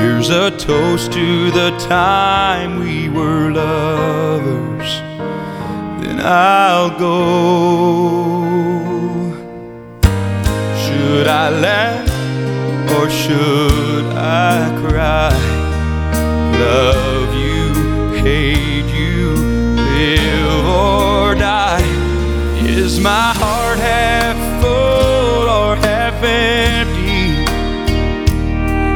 Here's a toast to the time we were lovers. Then I'll go. Should I laugh or should I cry? Love you, hate you, live or die. Is my heart half full or half empty?